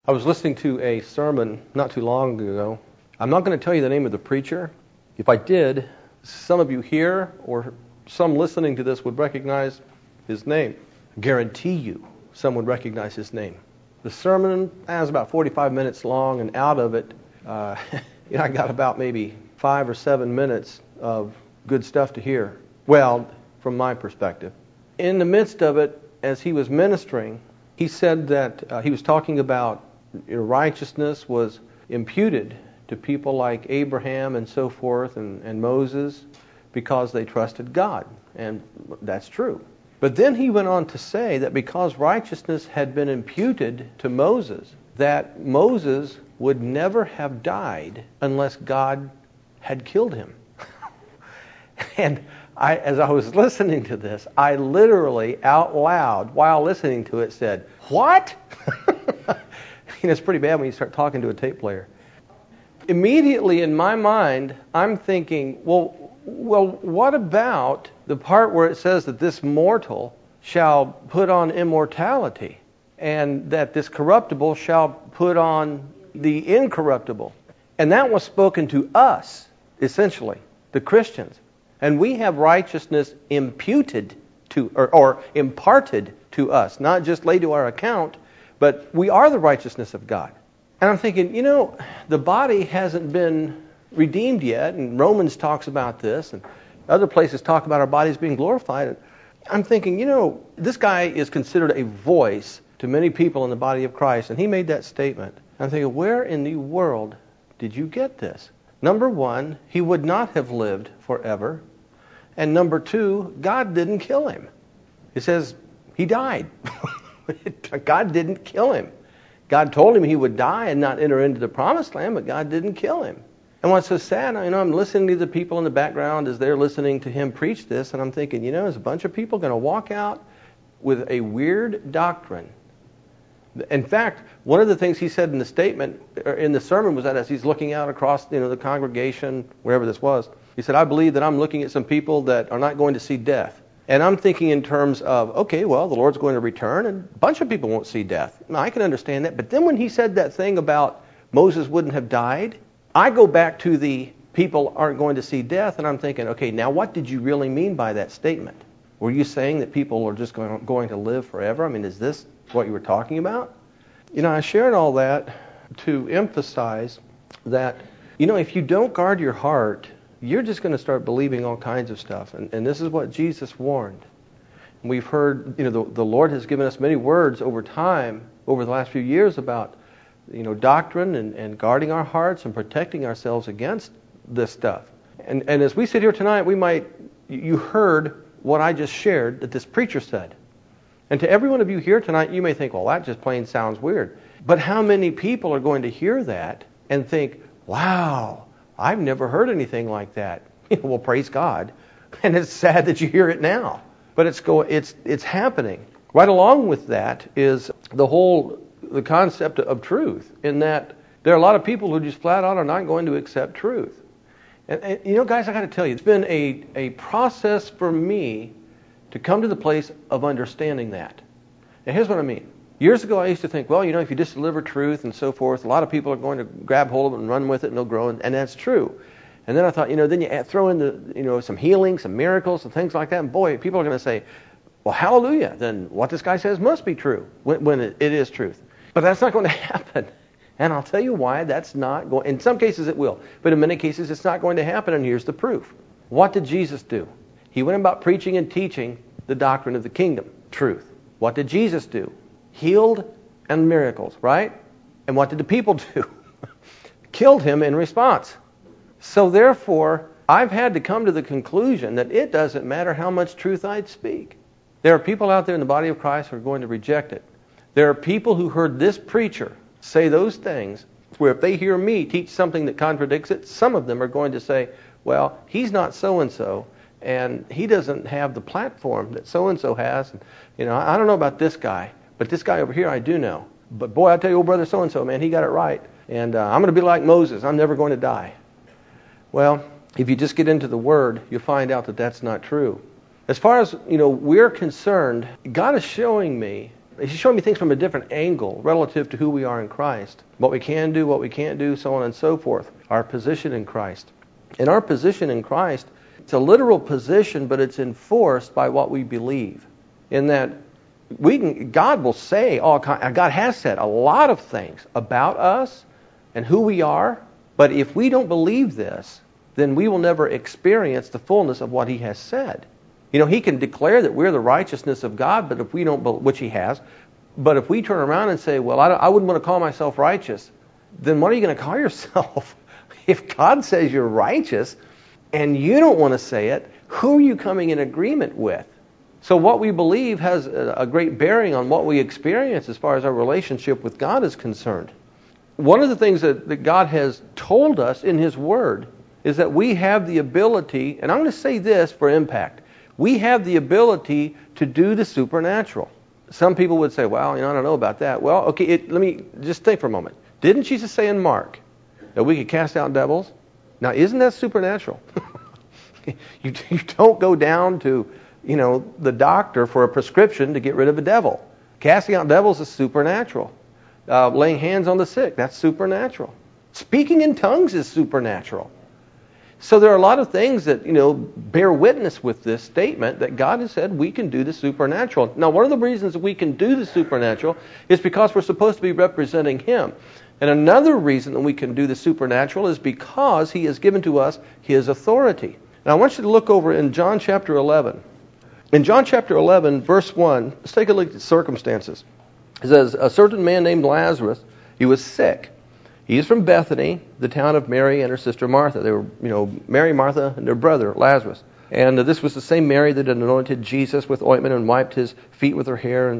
I was listening to a sermon not too long ago. I'm not going to tell you the name of the preacher. If I did, some of you here or some listening to this would recognize his name. I guarantee you some would recognize his name. The sermon was about 45 minutes long, and out of it, I got about maybe 5 or 7 minutes of good stuff to hear. Well, from my perspective. In the midst of it, as he was ministering, he said that he was talking about righteousness was imputed to people like Abraham and so forth and Moses because they trusted God. And that's true. But then he went on to say that because righteousness had been imputed to Moses, that Moses would never have died unless God had killed him. And as I was listening to this, I literally out loud, while listening to it, said, "What?" It's pretty bad when you start talking to a tape player. Immediately in my mind, I'm thinking, well, what about the part where it says that this mortal shall put on immortality and that this corruptible shall put on the incorruptible? And that was spoken to us, essentially, the Christians. And we have righteousness imputed to, or imparted to us, not just laid to our account, but we are the righteousness of God. And I'm thinking, the body hasn't been redeemed yet, and Romans talks about this, and other places talk about our bodies being glorified. And I'm thinking, this guy is considered a voice to many people in the body of Christ, and he made that statement. I'm thinking, where in the world did you get this? Number one, he would not have lived forever. And number two, God didn't kill him. It says he died. God didn't kill him. God told him he would die and not enter into the promised land, but God didn't kill him. And what's so sad, I'm listening to the people in the background as they're listening to him preach this, and I'm thinking, there's a bunch of people going to walk out with a weird doctrine. In fact, one of the things he said in the statement, or in the sermon, was that as he's looking out across the congregation, wherever this was, he said, I believe that I'm looking at some people that are not going to see death. And I'm thinking in terms of, okay, well, the Lord's going to return, and a bunch of people won't see death. Now, I can understand that. But then when he said that thing about Moses wouldn't have died, I go back to the people aren't going to see death, and I'm thinking, okay, now what did you really mean by that statement? Were you saying that people are just going to live forever? Is this what you were talking about? I shared all that to emphasize that, if you don't guard your heart, you're just going to start believing all kinds of stuff. And this is what Jesus warned. And we've heard, the Lord has given us many words over time, over the last few years about, doctrine and guarding our hearts and protecting ourselves against this stuff. And as we sit here tonight, you heard what I just shared that this preacher said. And to every one of you here tonight, you may think, well, that just plain sounds weird. But how many people are going to hear that and think, wow, I've never heard anything like that? Well, praise God. And it's sad that you hear it now. But it's happening. Right along with that is the concept of truth, in that there are a lot of people who just flat out are not going to accept truth. And guys, I got to tell you, it's been a process for me to come to the place of understanding that. Now, here's what I mean. Years ago, I used to think, well, if you just deliver truth and so forth, a lot of people are going to grab hold of it and run with it and they'll grow, and that's true. And then I thought, then you throw in some healing, some miracles, and things like that, and boy, people are going to say, well, hallelujah, then what this guy says must be true when it is truth. But that's not going to happen. And I'll tell you why that's not going. In some cases it will, but in many cases it's not going to happen, and here's the proof. What did Jesus do? He went about preaching and teaching the doctrine of the kingdom, truth. What did Jesus do? Healed and miracles, right? And what did the people do? Killed him in response. So therefore, I've had to come to the conclusion that it doesn't matter how much truth I'd speak. There are people out there in the body of Christ who are going to reject it. There are people who heard this preacher say those things, where if they hear me teach something that contradicts it, some of them are going to say, well, he's not so-and-so, and he doesn't have the platform that so-and-so has. I don't know about this guy, but this guy over here I do know. But boy, I tell you, old brother so-and-so, man, he got it right. And I'm going to be like Moses. I'm never going to die. Well, if you just get into the Word, you'll find out that that's not true. As far as, we're concerned, God is showing me He's showing me things from a different angle relative to who we are in Christ. What we can do, what we can't do, so on and so forth. Our position in Christ. And our position in Christ, it's a literal position, but it's enforced by what we believe. In that God will say, God has said a lot of things about us and who we are. But if we don't believe this, then we will never experience the fullness of what He has said. He can declare that we're the righteousness of God, but if we don't, which He has, but if we turn around and say, well, I wouldn't want to call myself righteous, then what are you going to call yourself? If God says you're righteous and you don't want to say it, who are you coming in agreement with? So what we believe has a great bearing on what we experience as far as our relationship with God is concerned. One of the things that God has told us in His Word is that we have the ability, and I'm going to say this for impact, we have the ability to do the supernatural. Some people would say, well, I don't know about that. Well, okay, let me just think for a moment. Didn't Jesus say in Mark that we could cast out devils? Now, isn't that supernatural? You don't go down to, the doctor for a prescription to get rid of a devil. Casting out devils is supernatural. Laying hands on the sick, that's supernatural. Speaking in tongues is supernatural. So there are a lot of things that, bear witness with this statement that God has said we can do the supernatural. Now, one of the reasons that we can do the supernatural is because we're supposed to be representing Him. And another reason that we can do the supernatural is because He has given to us His authority. Now, I want you to look over in John chapter 11. In John chapter 11, verse 1, let's take a look at the circumstances. It says, a certain man named Lazarus, he was sick. He is from Bethany, the town of Mary and her sister Martha. They were, Mary, Martha, and their brother, Lazarus. And this was the same Mary that had anointed Jesus with ointment and wiped His feet with her hair,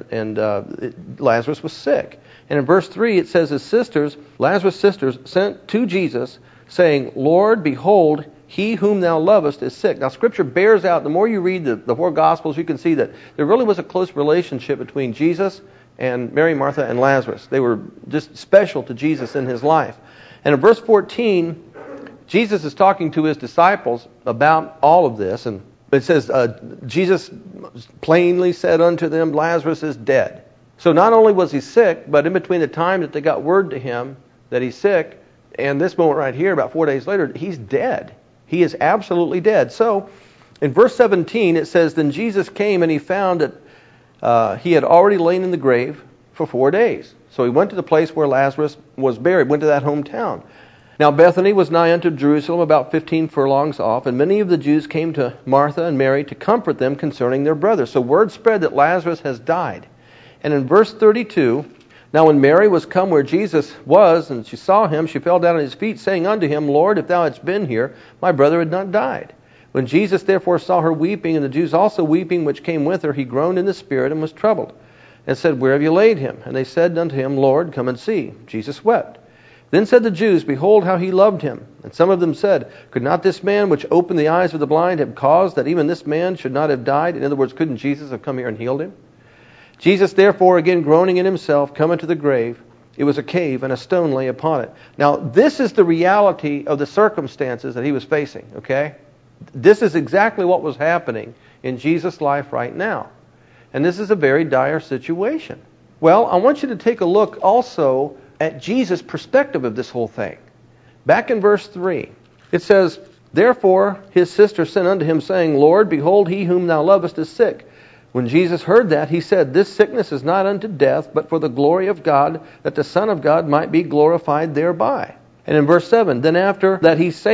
and Lazarus was sick. And in verse 3, it says his sisters, Lazarus' sisters, sent to Jesus, saying, Lord, behold, he whom thou lovest is sick. Now, Scripture bears out, the more you read the four Gospels, you can see that there really was a close relationship between Jesus and Mary, Martha, and Lazarus. They were just special to Jesus in His life. And in verse 14, Jesus is talking to His disciples about all of this. And it says, Jesus plainly said unto them, Lazarus is dead. So not only was he sick, but in between the time that they got word to him that he's sick, and this moment right here, about 4 days later, he's dead. He is absolutely dead. So in verse 17, it says, Then Jesus came and He found that he had already lain in the grave for 4 days. So He went to the place where Lazarus was buried, went to that hometown. Now Bethany was nigh unto Jerusalem, about 15 furlongs off, and many of the Jews came to Martha and Mary to comfort them concerning their brother. So word spread that Lazarus has died. And in verse 32, Now when Mary was come where Jesus was, and she saw Him, she fell down at His feet, saying unto Him, Lord, if Thou hadst been here, my brother had not died. When Jesus therefore saw her weeping, and the Jews also weeping which came with her, He groaned in the spirit and was troubled, and said, Where have you laid him? And they said unto Him, Lord, come and see. Jesus wept. Then said the Jews, Behold how He loved him. And some of them said, Could not this man which opened the eyes of the blind have caused that even this man should not have died? In other words, couldn't Jesus have come here and healed him? Jesus therefore, again groaning in Himself, cometh to the grave. It was a cave, and a stone lay upon it. Now, this is the reality of the circumstances that He was facing, okay? This is exactly what was happening in Jesus' life right now. And this is a very dire situation. Well, I want you to take a look also at Jesus' perspective of this whole thing. Back in verse 3, it says, Therefore His sister sent unto Him, saying, Lord, behold, he whom thou lovest is sick. When Jesus heard that, He said, This sickness is not unto death, but for the glory of God, that the Son of God might be glorified thereby. And in verse 7, Then after that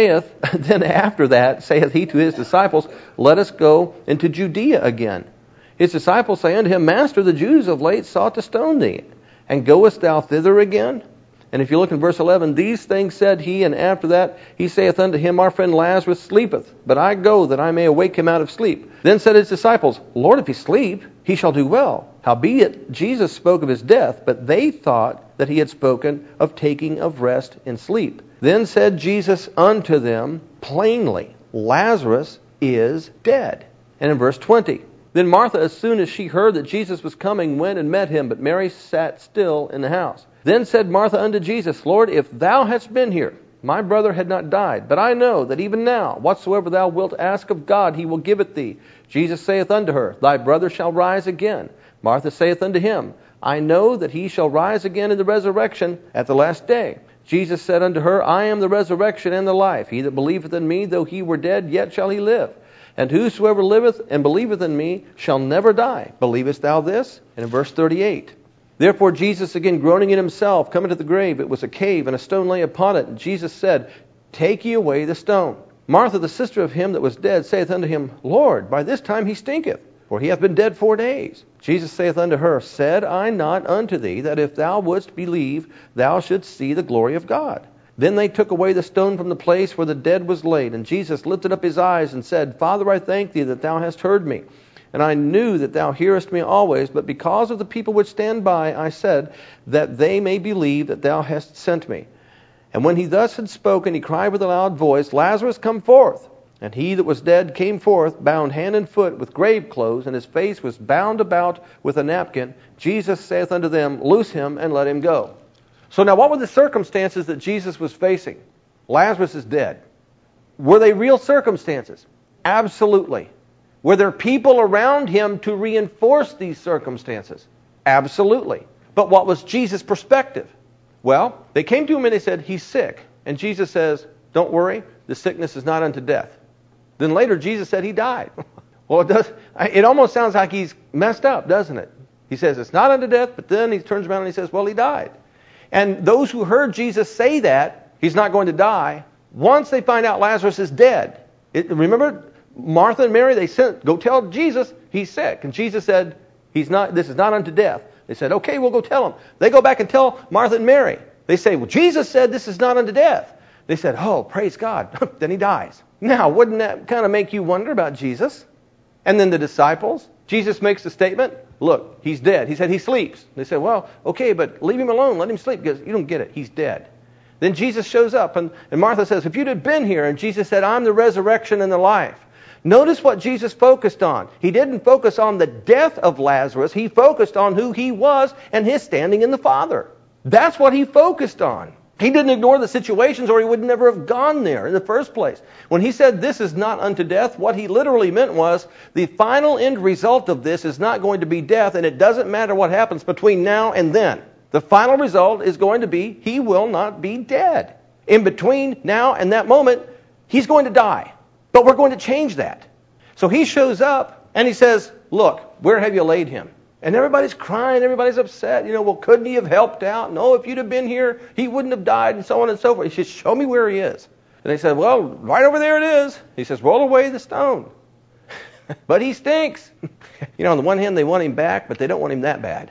saith He to His disciples, Let us go into Judea again. His disciples say unto Him, Master, the Jews of late sought to stone Thee, and goest Thou thither again? And if you look in verse 11, These things said He, and after that He saith unto him, Our friend Lazarus sleepeth, but I go that I may awake him out of sleep. Then said His disciples, Lord, if he sleep, he shall do well. Howbeit Jesus spoke of his death, but they thought that He had spoken of taking of rest in sleep. Then said Jesus unto them plainly, Lazarus is dead. And in verse 20, Then Martha, as soon as she heard that Jesus was coming, went and met Him, but Mary sat still in the house. Then said Martha unto Jesus, Lord, if Thou hadst been here, my brother had not died. But I know that even now, whatsoever Thou wilt ask of God, He will give it Thee. Jesus saith unto her, Thy brother shall rise again. Martha saith unto Him, I know that he shall rise again in the resurrection at the last day. Jesus said unto her, I am the resurrection and the life. He that believeth in me, though he were dead, yet shall he live. And whosoever liveth and believeth in me shall never die. Believest thou this? And in verse 38, therefore Jesus, again groaning in himself, coming to the grave, it was a cave, and a stone lay upon it. And Jesus said, take ye away the stone. Martha, the sister of him that was dead, saith unto him, Lord, by this time he stinketh, for he hath been dead 4 days. Jesus saith unto her, said I not unto thee, that if thou wouldst believe, thou shouldst see the glory of God? Then they took away the stone from the place where the dead was laid. And Jesus lifted up his eyes and said, Father, I thank thee that thou hast heard me. And I knew that thou hearest me always, but because of the people which stand by, I said, that they may believe that thou hast sent me. And when he thus had spoken, he cried with a loud voice, Lazarus, come forth. And he that was dead came forth, bound hand and foot with grave clothes, and his face was bound about with a napkin. Jesus saith unto them, loose him and let him go. So now what were the circumstances that Jesus was facing? Lazarus is dead. Were they real circumstances? Absolutely. Were there people around him to reinforce these circumstances? Absolutely. But what was Jesus' perspective? Well, they came to him and they said, he's sick. And Jesus says, don't worry, the sickness is not unto death. Then later Jesus said he died. Well, it almost sounds like he's messed up, doesn't it? He says it's not unto death, but then he turns around and he says, well, he died. And those who heard Jesus say that, he's not going to die, once they find out Lazarus is dead. Remember, Martha and Mary, they sent, go tell Jesus he's sick. And Jesus said, this is not unto death. They said, okay, we'll go tell him. They go back and tell Martha and Mary. They say, well, Jesus said this is not unto death. They said, oh, praise God. Then he dies. Now, wouldn't that kind of make you wonder about Jesus? And then the disciples, Jesus makes the statement, look, he's dead. He said he sleeps. They said, well, okay, but leave him alone. Let him sleep, because you don't get it. He's dead. Then Jesus shows up, and Martha says, if you'd have been here, and Jesus said, I'm the resurrection and the life. Notice what Jesus focused on. He didn't focus on the death of Lazarus. He focused on who he was and his standing in the Father. That's what he focused on. He didn't ignore the situations, or he would never have gone there in the first place. When he said this is not unto death, what he literally meant was the final end result of this is not going to be death, and it doesn't matter what happens between now and then. The final result is going to be he will not be dead. In between now and that moment, he's going to die. But we're going to change that. So he shows up and he says, look, where have you laid him? And everybody's crying, everybody's upset. Well, couldn't he have helped out? No, if you'd have been here, he wouldn't have died, and so on and so forth. He says, show me where he is. And they said, well, right over there it is. He says, roll away the stone. But he stinks. On the one hand, they want him back, but they don't want him that bad.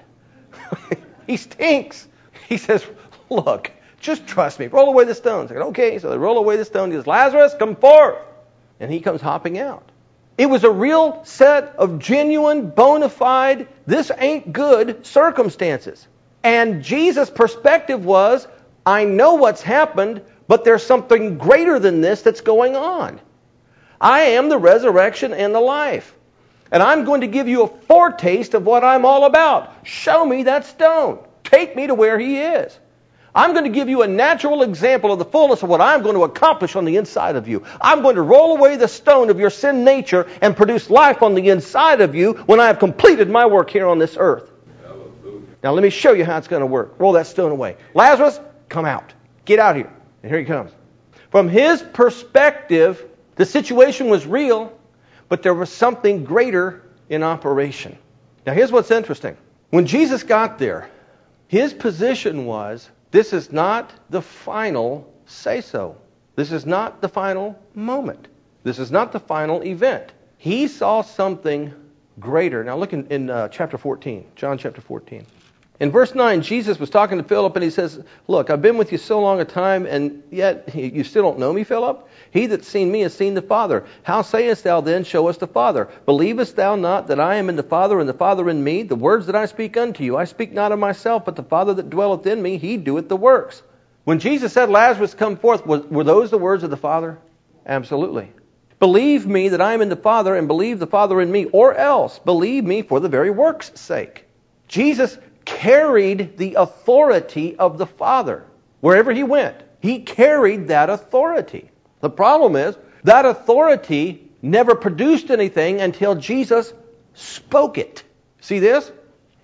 He stinks. He says, look, just trust me. Roll away the stone. They said, okay, so they roll away the stone. He says, Lazarus, come forth. And he comes hopping out. It was a real set of genuine, bona fide, this ain't good circumstances. And Jesus' perspective was, I know what's happened, but there's something greater than this that's going on. I am the resurrection and the life. And I'm going to give you a foretaste of what I'm all about. Show me that stone. Take me to where he is. I'm going to give you a natural example of the fullness of what I'm going to accomplish on the inside of you. I'm going to roll away the stone of your sin nature and produce life on the inside of you when I have completed my work here on this earth. Hallelujah. Now let me show you how it's going to work. Roll that stone away. Lazarus, come out. Get out here. And here he comes. From his perspective, the situation was real, but there was something greater in operation. Now here's what's interesting. When Jesus got there, his position was, this is not the final say-so. This is not the final moment. This is not the final event. He saw something greater. Now look in chapter 14, John chapter 14. In verse 9, Jesus was talking to Philip and he says, look, I've been with you so long a time and yet you still don't know me, Philip? He that's seen me has seen the Father. How sayest thou then, show us the Father? Believest thou not that I am in the Father and the Father in me? The words that I speak unto you, I speak not of myself, but the Father that dwelleth in me, he doeth the works. When Jesus said, Lazarus, come forth, were those the words of the Father? Absolutely. Believe me that I am in the Father and believe the Father in me, or else believe me for the very works' sake. Jesus carried the authority of the Father. Wherever he went, he carried that authority. The problem is, that authority never produced anything until Jesus spoke it. See this?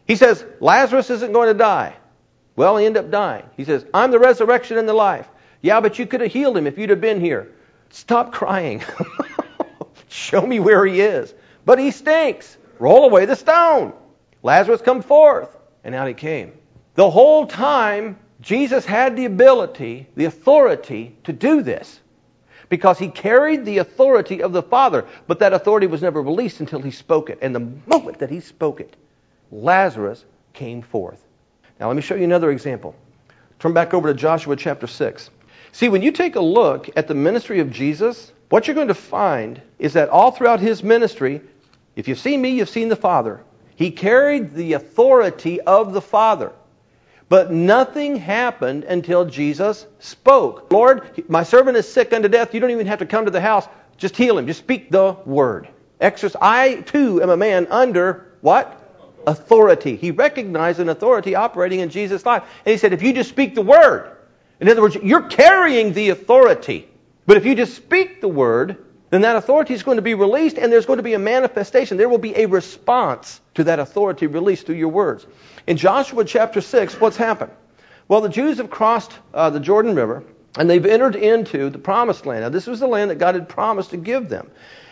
He says, Lazarus isn't going to die. Well, he ended up dying. He says, I'm the resurrection and the life. Yeah, but you could have healed him if you'd have been here. Stop crying. Show me where he is. But he stinks. Roll away the stone. Lazarus, come forth. And out he came. The whole time, Jesus had the ability, the authority to do this. Because he carried the authority of the Father. But that authority was never released until he spoke it. And the moment that he spoke it, Lazarus came forth. Now let me show you another example. Turn back over to Joshua chapter 6. See, when you take a look at the ministry of Jesus, what you're going to find is that all throughout his ministry, if you've seen me, you've seen the Father. He carried the authority of the Father. But nothing happened until Jesus spoke. Lord, my servant is sick unto death. You don't even have to come to the house. Just heal him. Just speak the word. I too am a man under what? Authority. He recognized an authority operating in Jesus' life. And he said, if you just speak the word, in other words, you're carrying the authority. But if you just speak the word, then that authority is going to be released and there's going to be a manifestation. There will be a response to that authority released through your words. In Joshua chapter 6, what's happened? Well, the Jews have crossed the Jordan River and they've entered into the promised land. Now, this was the land that God had promised to give them.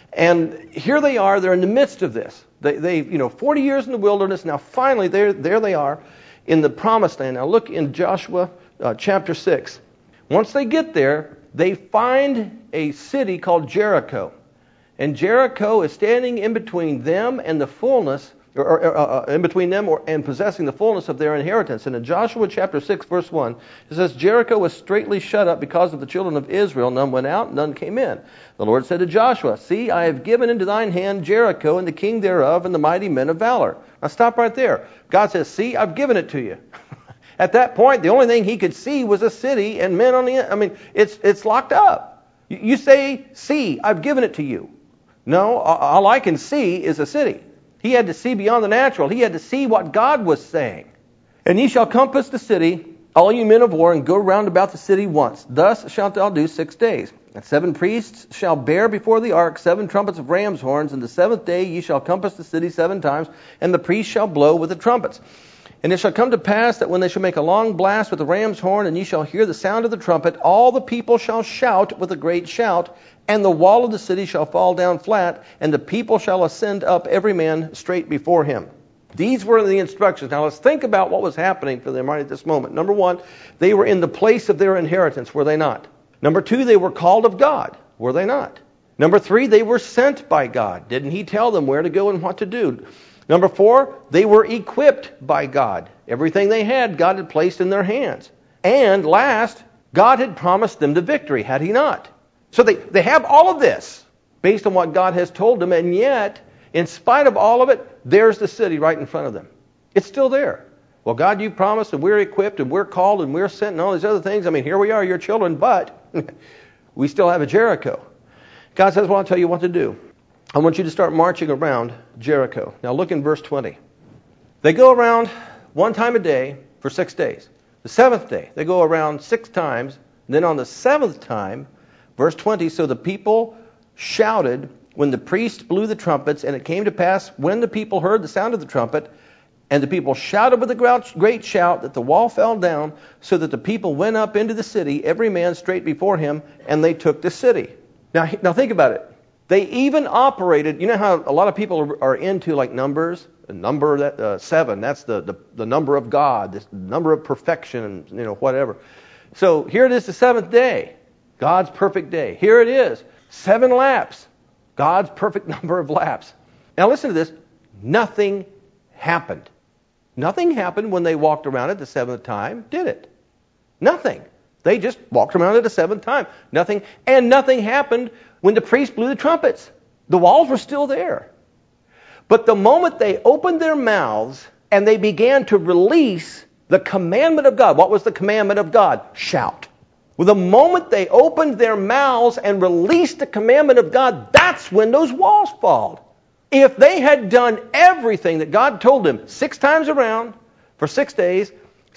And here they are, they're in the midst of this. They 40 years in the wilderness, now finally there they are in the promised land. Now look in Joshua chapter 6. Once they get there, they find a city called Jericho. And Jericho is standing in between them and the fullness, in between them and possessing the fullness of their inheritance. And in Joshua chapter 6, verse 1, it says, Jericho was straitly shut up because of the children of Israel. None went out, none came in. The Lord said to Joshua, see, I have given into thine hand Jericho and the king thereof and the mighty men of valor. Now stop right there. God says, see, I've given it to you. At that point, the only thing he could see was a city and men on the end. I mean, it's locked up. You say, see, I've given it to you. No, all I can see is a city. He had to see beyond the natural. He had to see what God was saying. And ye shall compass the city, all you men of war, and go round about the city once. Thus shalt thou do 6 days. And 7 priests shall bear before the ark 7 trumpets of ram's horns. And the 7th day ye shall compass the city 7 times, and the priests shall blow with the trumpets. And it shall come to pass that when they shall make a long blast with the ram's horn, and ye shall hear the sound of the trumpet, all the people shall shout with a great shout, and the wall of the city shall fall down flat, and the people shall ascend up every man straight before him. These were the instructions. Now let's think about what was happening for them right at this moment. Number 1, they were in the place of their inheritance, were they not? Number 2, they were called of God, were they not? Number 3, they were sent by God. Didn't he tell them where to go and what to do? Number 4, they were equipped by God. Everything they had, God had placed in their hands. And last, God had promised them the victory, had he not? So they have all of this based on what God has told them, and yet, in spite of all of it, there's the city right in front of them. It's still there. Well, God, you promised, and we're equipped, and we're called, and we're sent, and all these other things. I mean, here we are, your children, but we still have a Jericho. God says, well, I'll tell you what to do. I want you to start marching around Jericho. Now look in verse 20. They go around 1 time a day for 6 days. The 7th day, they go around 6 times. Then on the 7th time, verse 20, so the people shouted when the priest blew the trumpets, and it came to pass when the people heard the sound of the trumpet, and the people shouted with a great shout that the wall fell down, so that the people went up into the city, every man straight before him, and they took the city. Now think about it. They even operated, you know how a lot of people are into like numbers? The number 7, that's the number of God, this number of perfection, and whatever. So here it is, the 7th day, God's perfect day. Here it is, 7 laps, God's perfect number of laps. Now listen to this, nothing happened. Nothing happened when they walked around it the 7th time, did it? Nothing. They just walked around it the 7th time. Nothing. And nothing happened when the priest blew the trumpets. The walls were still there. But the moment they opened their mouths and they began to release the commandment of God. What was the commandment of God? Shout. Well, the moment they opened their mouths and released the commandment of God, that's when those walls fall. If they had done everything that God told them 6 times around for 6 days,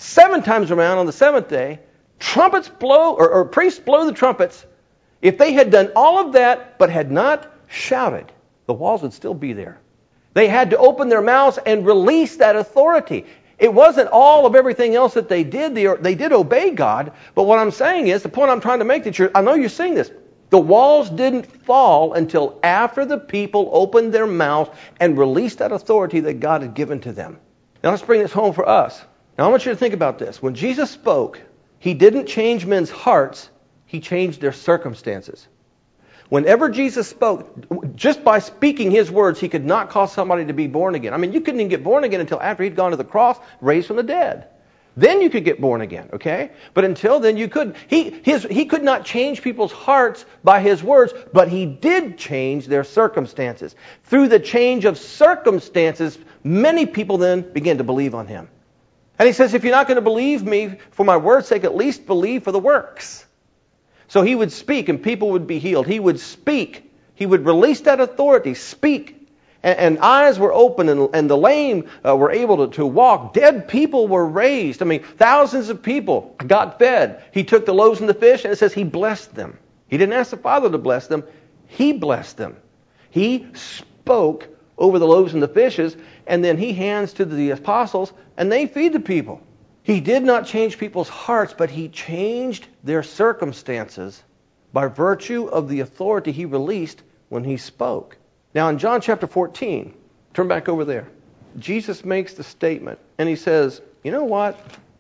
7 times around on the 7th day, trumpets blow, or priests blow the trumpets, if they had done all of that but had not shouted, the walls would still be there. They had to open their mouths and release that authority. It wasn't all of everything else that they did. They did obey God. But what I'm saying is, the point I'm trying to make, that I know you're seeing this. The walls didn't fall until after the people opened their mouths and released that authority that God had given to them. Now let's bring this home for us. Now I want you to think about this. When Jesus spoke, He didn't change men's hearts. He changed their circumstances. Whenever Jesus spoke, just by speaking His words, He could not cause somebody to be born again. I mean, you couldn't even get born again until after He'd gone to the cross, raised from the dead. Then you could get born again, okay? But until then, you couldn't. He could not change people's hearts by His words, but He did change their circumstances. Through the change of circumstances, many people then began to believe on Him. And He says, if you're not going to believe me for my word's sake, at least believe for the works. So He would speak and people would be healed. He would speak. He would release that authority, speak. And eyes were open and the lame were able to walk. Dead people were raised. I mean, thousands of people got fed. He took the loaves and the fish and it says He blessed them. He didn't ask the Father to bless them. He blessed them. He spoke over the loaves and the fishes, and then He hands to the apostles and they feed the people. He did not change people's hearts, but He changed their circumstances by virtue of the authority He released when He spoke. Now in John chapter 14, turn back over there, Jesus makes the statement, and He says, you know what?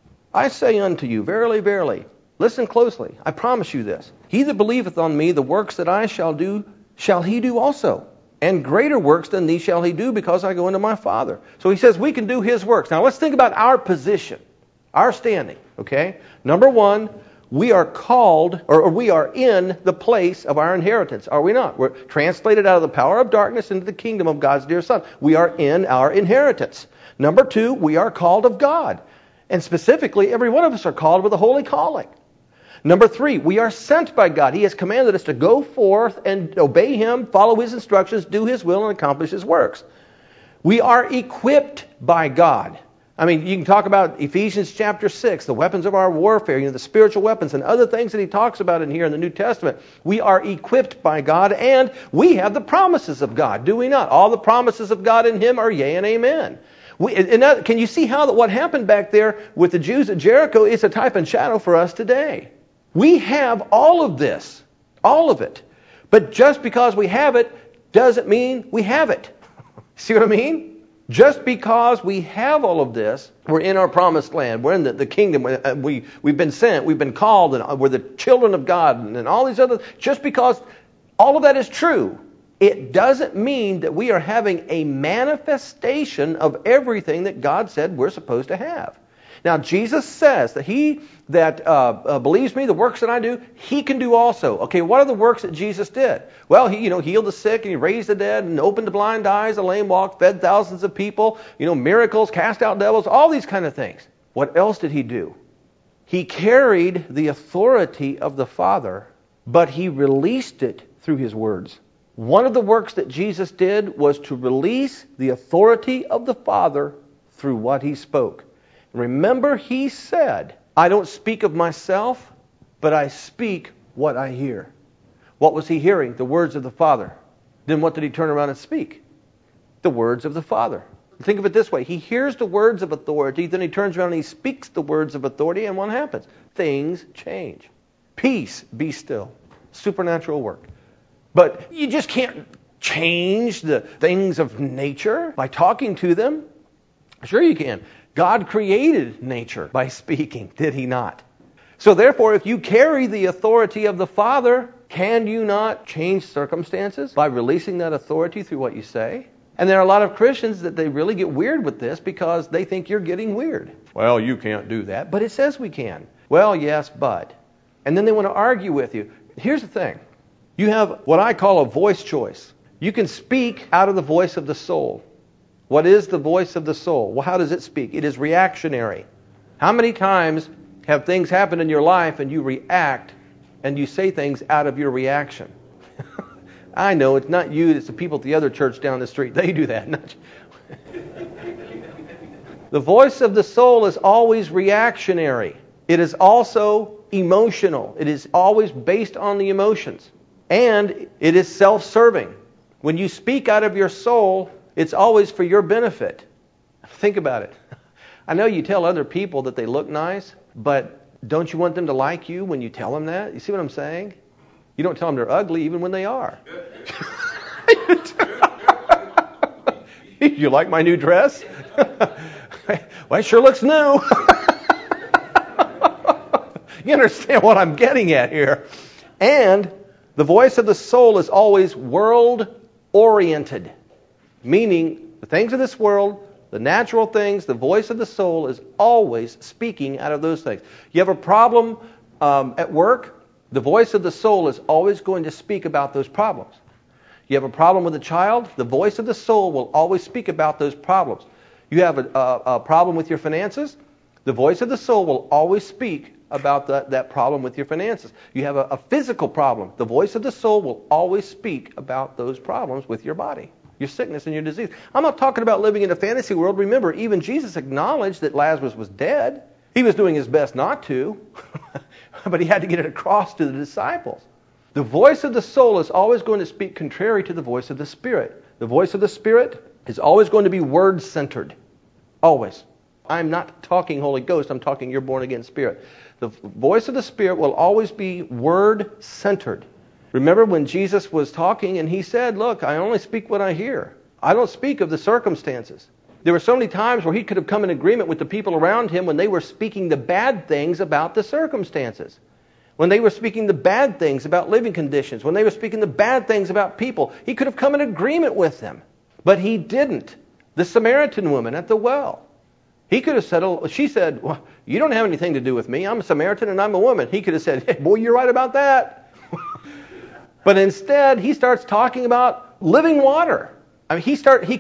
I say unto you, verily, verily, listen closely, I promise you this, he that believeth on me, the works that I shall do, shall he do also. And greater works than these shall he do, because I go into my Father. So He says we can do His works. Now let's think about our position. Our standing, okay? Number one, we are called, or we are in the place of our inheritance, are we not? We're translated out of the power of darkness into the kingdom of God's dear Son. We are in our inheritance. Number two, we are called of God. And specifically, every one of us are called with a holy calling. Number three, we are sent by God. He has commanded us to go forth and obey Him, follow His instructions, do His will, and accomplish His works. We are equipped by God. I mean, you can talk about Ephesians chapter 6, the weapons of our warfare, the spiritual weapons and other things that he talks about in here in the New Testament. We are equipped by God, and we have the promises of God, do we not? All the promises of God in Him are yea and amen. Can you see how what happened back there with the Jews at Jericho is a type and shadow for us today? We have all of this, all of it. But just because we have it doesn't mean we have it. See what I mean? Just because we have all of this, we're in our promised land, we're in the kingdom, we've been sent, we've been called, and we're the children of God, and all these other, just because all of that is true, it doesn't mean that we are having a manifestation of everything that God said we're supposed to have. Now, Jesus says that he that believes me, the works that I do, he can do also. Okay, what are the works that Jesus did? Well, he healed the sick, and he raised the dead, and opened the blind eyes, the lame walked, fed thousands of people, miracles, cast out devils, all these kind of things. What else did he do? He carried the authority of the Father, but he released it through his words. One of the works that Jesus did was to release the authority of the Father through what he spoke. Remember, he said, I don't speak of myself, but I speak what I hear. What was he hearing? The words of the Father. Then what did he turn around and speak? The words of the Father. Think of it this way. He hears the words of authority, then he turns around and he speaks the words of authority, and what happens? Things change. Peace, be still. Supernatural work. But you just can't change the things of nature by talking to them. Sure you can. God created nature by speaking, did he not? So therefore, if you carry the authority of the Father, can you not change circumstances by releasing that authority through what you say? And there are a lot of Christians that they really get weird with this because they think you're getting weird. Well, you can't do that, but it says we can. Well, yes, but. And then they want to argue with you. Here's the thing. You have what I call a voice choice. You can speak out of the voice of the soul. What is the voice of the soul? Well, how does it speak? It is reactionary. How many times have things happened in your life and you react and you say things out of your reaction? I know, it's not you, it's the people at the other church down the street. They do that. Not you. The voice of the soul is always reactionary. It is also emotional. It is always based on the emotions. And it is self-serving. When you speak out of your soul, It's always for your benefit. Think about it. I know you tell other people that they look nice, but don't you want them to like you when you tell them that? You see what I'm saying? You don't tell them they're ugly even when they are. You like my new dress? Well, it sure looks new. You understand what I'm getting at here. And the voice of the soul is always world-oriented, meaning the things of this world, the natural things, the voice of the soul is always speaking out of those things. You have a problem at work, the voice of the soul is always going to speak about those problems. You have a problem with a child, the voice of the soul will always speak about those problems. You have a problem with your finances, the voice of the soul will always speak about that problem with your finances. You have a physical problem, the voice of the soul will always speak about those problems with your body, your sickness and your disease. I'm not talking about living in a fantasy world. Remember, even Jesus acknowledged that Lazarus was dead. He was doing his best not to, but he had to get it across to the disciples. The voice of the soul is always going to speak contrary to the voice of the Spirit. The voice of the Spirit is always going to be word-centered. Always. I'm not talking Holy Ghost. I'm talking your born-again spirit. The voice of the Spirit will always be word-centered. Remember when Jesus was talking and he said, look, I only speak what I hear. I don't speak of the circumstances. There were so many times where he could have come in agreement with the people around him when they were speaking the bad things about the circumstances. When they were speaking the bad things about living conditions. When they were speaking the bad things about people. He could have come in agreement with them. But he didn't. The Samaritan woman at the well. He could have said, she said, well, you don't have anything to do with me. I'm a Samaritan and I'm a woman. He could have said, hey, boy, you're right about that. But instead, he starts talking about living water. I mean,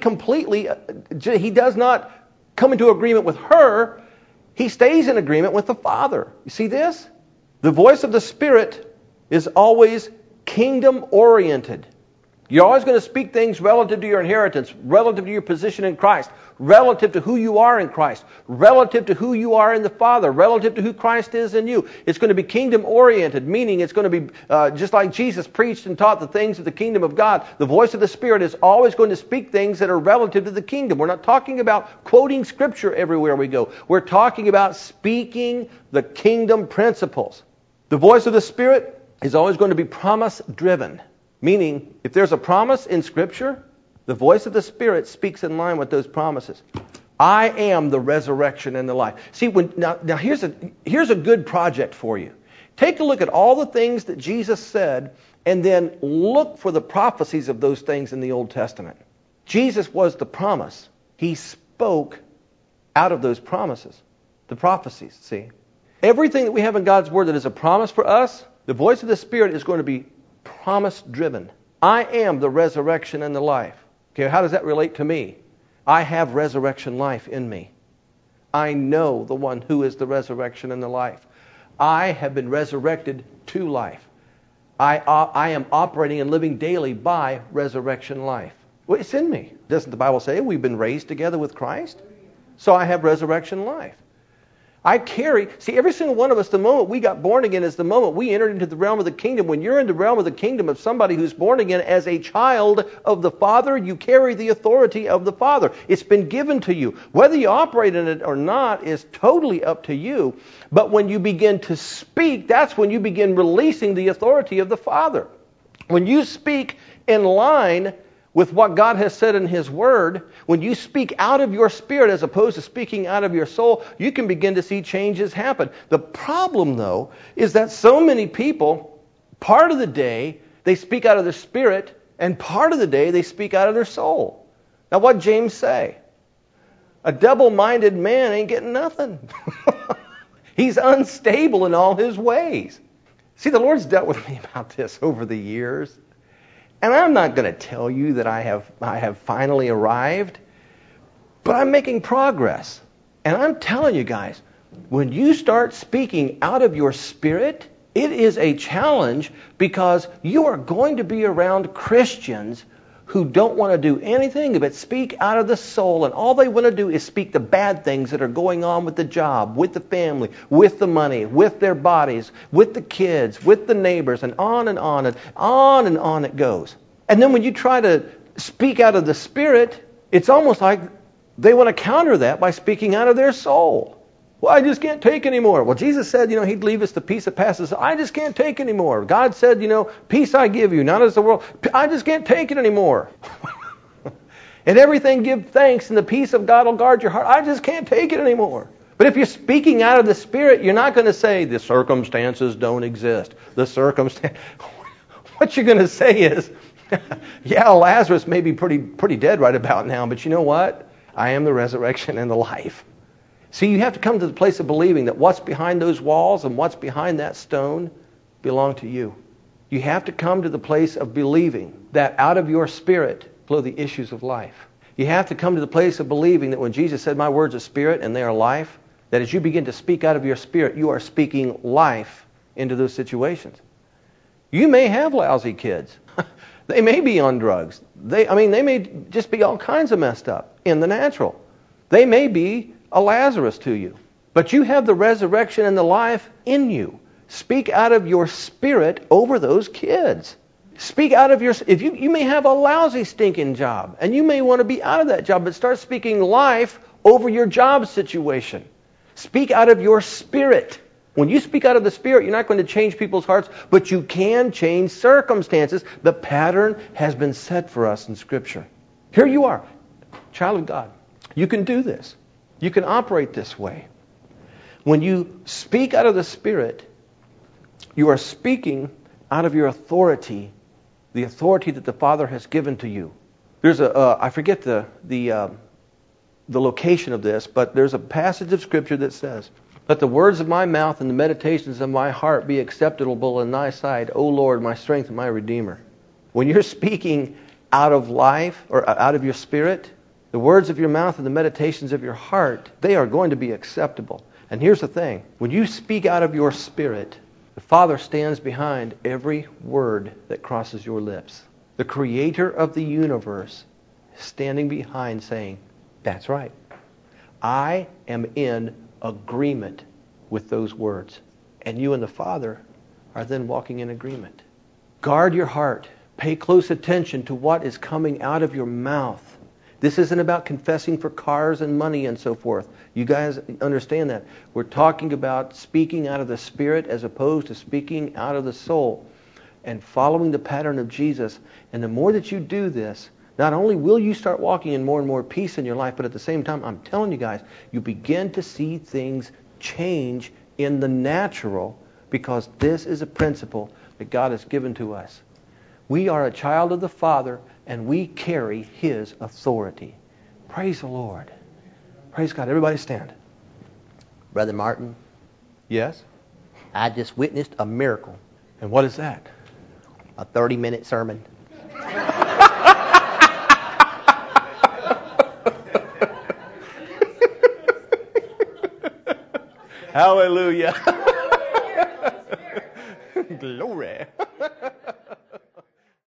he does not come into agreement with her. He stays in agreement with the Father. You see this? The voice of the Spirit is always kingdom-oriented. You're always going to speak things relative to your inheritance, relative to your position in Christ, relative to who you are in Christ, relative to who you are in the Father, relative to who Christ is in you. It's going to be kingdom-oriented, meaning it's going to be just like Jesus preached and taught the things of the kingdom of God. The voice of the Spirit is always going to speak things that are relative to the kingdom. We're not talking about quoting Scripture everywhere we go. We're talking about speaking the kingdom principles. The voice of the Spirit is always going to be promise-driven. Meaning, if there's a promise in Scripture, the voice of the Spirit speaks in line with those promises. I am the resurrection and the life. See, now here's a good project for you. Take a look at all the things that Jesus said, and then look for the prophecies of those things in the Old Testament. Jesus was the promise. He spoke out of those promises, the prophecies, see. Everything that we have in God's Word that is a promise for us, the voice of the Spirit is going to be promise-driven. I am the resurrection and the life. Okay, how does that relate to me? I have resurrection life in me. I know the one who is the resurrection and the life. I have been resurrected to life. I am operating and living daily by resurrection life. Well, it's in me. Doesn't the Bible say we've been raised together with Christ? So I have resurrection life. Every single one of us, the moment we got born again is the moment we entered into the realm of the kingdom. When you're in the realm of the kingdom of somebody who's born again as a child of the Father, you carry the authority of the Father. It's been given to you. Whether you operate in it or not is totally up to you. But when you begin to speak, that's when you begin releasing the authority of the Father. When you speak in line with what God has said in His Word, when you speak out of your spirit as opposed to speaking out of your soul, you can begin to see changes happen. The problem, though, is that so many people, part of the day, they speak out of their spirit, and part of the day, they speak out of their soul. Now, what did James say? A double-minded man ain't getting nothing. He's unstable in all his ways. See, the Lord's dealt with me about this over the years. And I'm not going to tell you that I have finally arrived, but I'm making progress. And I'm telling you guys, when you start speaking out of your spirit, it is a challenge because you are going to be around Christians who don't want to do anything but speak out of the soul, and all they want to do is speak the bad things that are going on with the job, with the family, with the money, with their bodies, with the kids, with the neighbors, and on and on and on and on it goes. And then when you try to speak out of the Spirit, It's almost like they want to counter that by speaking out of their soul. Well, I just can't take anymore. Well, Jesus said, He'd leave us the peace that passes. I just can't take anymore. God said, peace I give you, not as the world. I just can't take it anymore. And everything give thanks, and the peace of God will guard your heart. I just can't take it anymore. But if you're speaking out of the Spirit, you're not going to say, the circumstances don't exist. What you're going to say is, yeah, Lazarus may be pretty dead right about now, but you know what? I am the resurrection and the life. See, you have to come to the place of believing that what's behind those walls and what's behind that stone belong to you. You have to come to the place of believing that out of your spirit flow the issues of life. You have to come to the place of believing that when Jesus said, my words are spirit and they are life, that as you begin to speak out of your spirit, you are speaking life into those situations. You may have lousy kids. They may be on drugs. They may just be all kinds of messed up in the natural. They may be a Lazarus to you. But you have the resurrection and the life in you. Speak out of your spirit over those kids. Speak out of your... If you may have a lousy, stinking job, and you may want to be out of that job, but start speaking life over your job situation. Speak out of your spirit. When you speak out of the Spirit, you're not going to change people's hearts, but you can change circumstances. The pattern has been set for us in Scripture. Here you are, child of God. You can do this. You can operate this way. When you speak out of the Spirit, you are speaking out of your authority, the authority that the Father has given to you. There's I forget the location of this, but there's a passage of Scripture that says, let the words of my mouth and the meditations of my heart be acceptable in thy sight, O Lord, my strength and my Redeemer. When you're speaking out of life, or out of your spirit, the words of your mouth and the meditations of your heart, they are going to be acceptable. And here's the thing. When you speak out of your spirit, the Father stands behind every word that crosses your lips. The Creator of the universe is standing behind saying, that's right. I am in agreement with those words. And you and the Father are then walking in agreement. Guard your heart. Pay close attention to what is coming out of your mouth. This isn't about confessing for cars and money and so forth. You guys understand that. We're talking about speaking out of the Spirit as opposed to speaking out of the soul and following the pattern of Jesus. And the more that you do this, not only will you start walking in more and more peace in your life, but at the same time, I'm telling you guys, you begin to see things change in the natural because this is a principle that God has given to us. We are a child of the Father and we carry His authority. Praise the Lord. Praise God. Everybody stand. Brother Martin, Yes? I just witnessed a miracle. And what is that? A 30-minute sermon. Hallelujah. Glory.